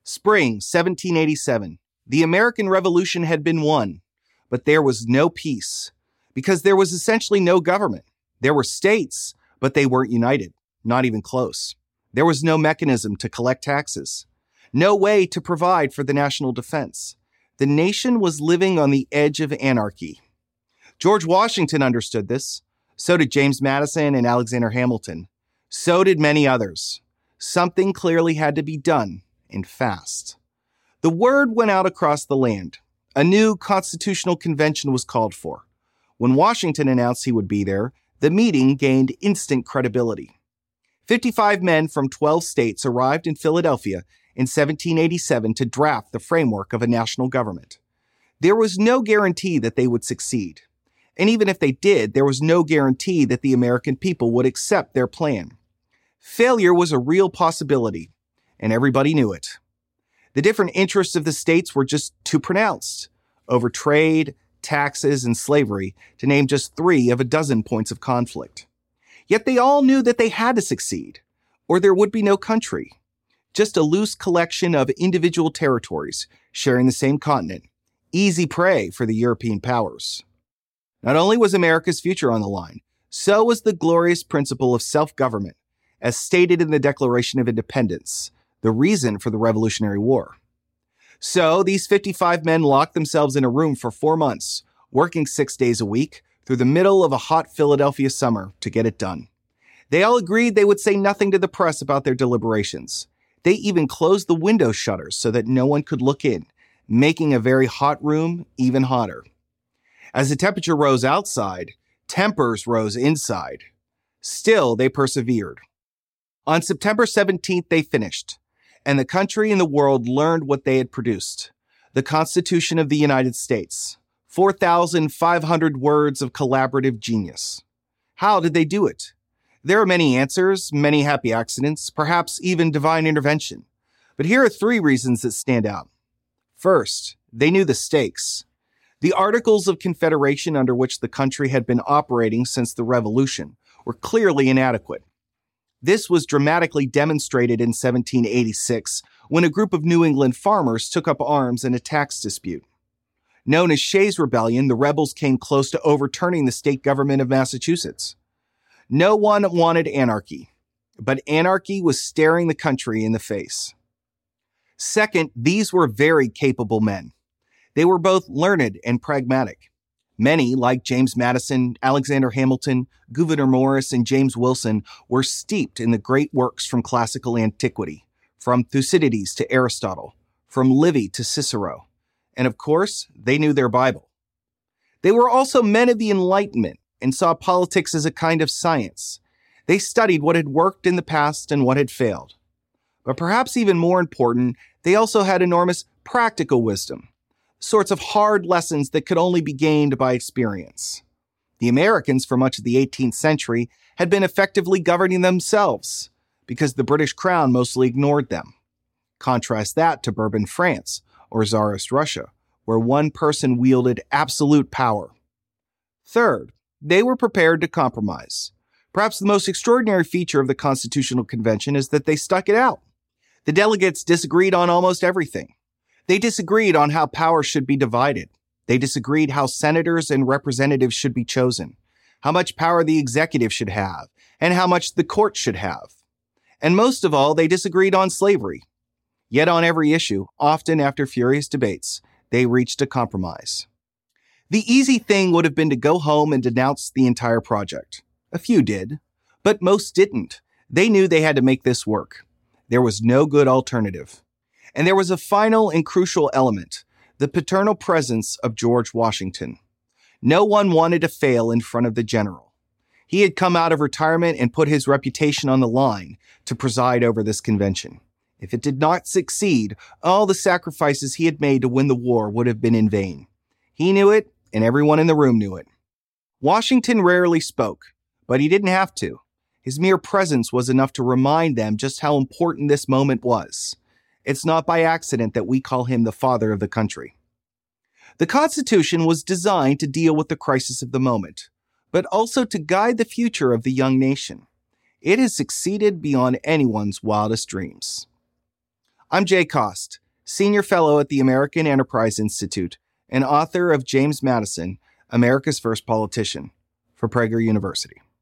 Spring 1787. The American Revolution had been won, but there was no peace because there was essentially no government. There were states, but they weren't united, not even close. There was no mechanism to collect taxes, no way to provide for the national defense. The nation was living on the edge of anarchy. George Washington understood this. So did James Madison and Alexander Hamilton. So did many others. Something clearly had to be done, and fast. The word went out across the land. A new constitutional convention was called for. When Washington announced he would be there, the meeting gained instant credibility. 55 men from 12 states arrived in Philadelphia in 1787 to draft the framework of a national government. There was no guarantee that they would succeed. And even if they did, there was no guarantee that the American people would accept their plan. Failure was a real possibility, and everybody knew it. The different interests of the states were just too pronounced, over trade, taxes, and slavery, to name just 3 of a dozen points of conflict. Yet they all knew that they had to succeed, or there would be no country. Just a loose collection of individual territories sharing the same continent, easy prey for the European powers. Not only was America's future on the line, so was the glorious principle of self-government, as stated in the Declaration of Independence, the reason for the Revolutionary War. So these 55 men locked themselves in a room for 4 months, working 6 days a week through the middle of a hot Philadelphia summer to get it done. They all agreed they would say nothing to the press about their deliberations. They even closed the window shutters so that no one could look in, making a very hot room even hotter. As the temperature rose outside, tempers rose inside. Still, they persevered. On September 17th, they finished, and the country and the world learned what they had produced. The Constitution of the United States. 4,500 words of collaborative genius. How did they do it? There are many answers, many happy accidents, perhaps even divine intervention. But here are 3 reasons that stand out. First, they knew the stakes. The Articles of Confederation under which the country had been operating since the Revolution were clearly inadequate. This was dramatically demonstrated in 1786 when a group of New England farmers took up arms in a tax dispute. Known as Shays' Rebellion, the rebels came close to overturning the state government of Massachusetts. No one wanted anarchy, but anarchy was staring the country in the face. Second, these were very capable men. They were both learned and pragmatic. Many, like James Madison, Alexander Hamilton, Gouverneur Morris, and James Wilson, were steeped in the great works from classical antiquity, from Thucydides to Aristotle, from Livy to Cicero. And of course, they knew their Bible. They were also men of the Enlightenment and saw politics as a kind of science. They studied what had worked in the past and what had failed. But perhaps even more important, they also had enormous practical wisdom. Sorts of hard lessons that could only be gained by experience. The Americans, for much of the 18th century, had been effectively governing themselves because the British crown mostly ignored them. Contrast that to Bourbon France or Tsarist Russia, where one person wielded absolute power. Third, they were prepared to compromise. Perhaps the most extraordinary feature of the Constitutional Convention is that they stuck it out. The delegates disagreed on almost everything. They disagreed on how power should be divided. They disagreed how senators and representatives should be chosen, how much power the executive should have, and how much the court should have. And most of all, they disagreed on slavery. Yet on every issue, often after furious debates, they reached a compromise. The easy thing would have been to go home and denounce the entire project. A few did, but most didn't. They knew they had to make this work. There was no good alternative. And there was a final and crucial element, the paternal presence of George Washington. No one wanted to fail in front of the general. He had come out of retirement and put his reputation on the line to preside over this convention. If it did not succeed, all the sacrifices he had made to win the war would have been in vain. He knew it, and everyone in the room knew it. Washington rarely spoke, but he didn't have to. His mere presence was enough to remind them just how important this moment was. It's not by accident that we call him the father of the country. The Constitution was designed to deal with the crisis of the moment, but also to guide the future of the young nation. It has succeeded beyond anyone's wildest dreams. I'm Jay Cost, Senior Fellow at the American Enterprise Institute and author of James Madison, America's First Politician, for Prager University.